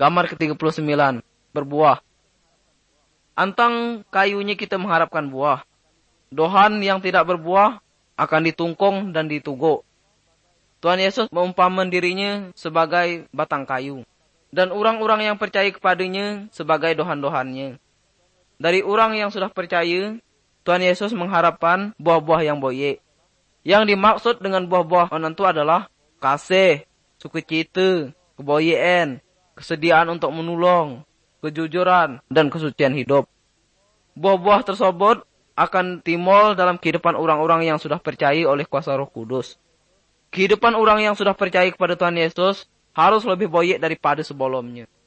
Gambar ke-39. Berbuah. Antang kayunya kita mengharapkan buah. Dohan yang tidak berbuah akan ditungkong dan dituguk. Tuhan Yesus mengumpamakan dirinya sebagai batang kayu. Dan orang-orang yang percaya kepadanya sebagai dohan-dohannya. Dari orang yang sudah percaya, Tuhan Yesus mengharapkan buah-buah yang boye. Yang dimaksud dengan buah-buah menentu adalah kasih, sukacita, keboyaan, kesediaan untuk menolong, kejujuran, dan kesucian hidup. Buah-buah tersebut akan timbul dalam kehidupan orang-orang yang sudah percaya oleh kuasa Roh Kudus. Kehidupan orang yang sudah percaya kepada Tuhan Yesus harus lebih boye daripada sebelumnya.